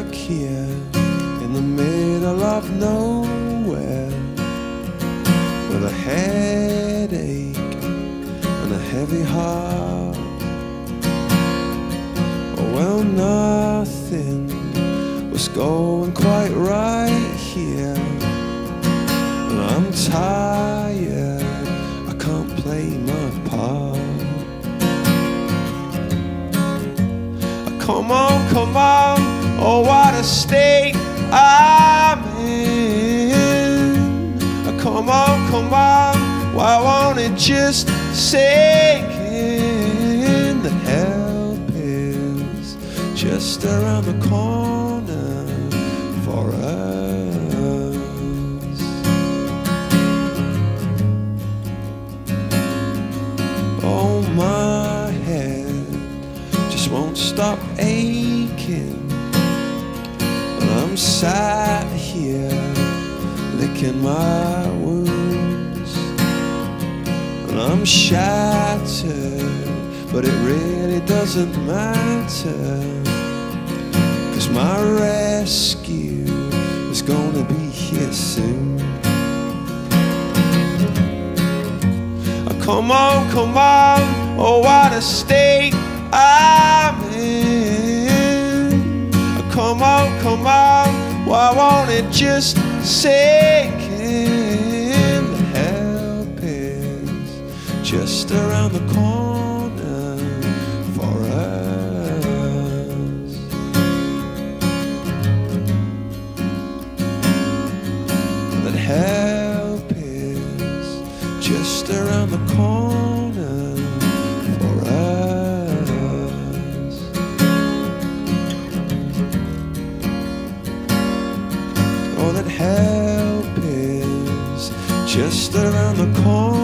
stuck here in the middle of nowhere with a headache and a heavy heart. Oh, well, nothing was going quite right here, and I'm tired, I can't play my part. Come on, oh, what a state I'm in. Come on, why won't it just sink in? The help is just around the corner for us. Oh, my head just won't stop aching, and I'm sat here licking my wounds, and I'm shattered, but it really doesn't matter, 'cause my rescue is gonna be here soon. Come on, oh, what a state I'm in. Come on, why won't it just sink in? The help is just around the corner for us. That help is just around the corner for us. Oh, that help is just around the corner.